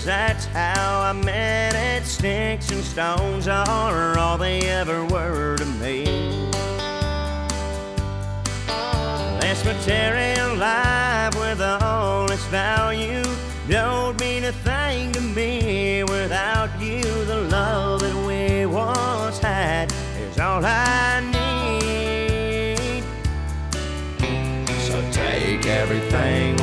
'cause that's how I met it. Sticks and stones are all they ever were to me. This material life with all its value don't mean a thing to me without you. The love that we once had is all I need. So take everything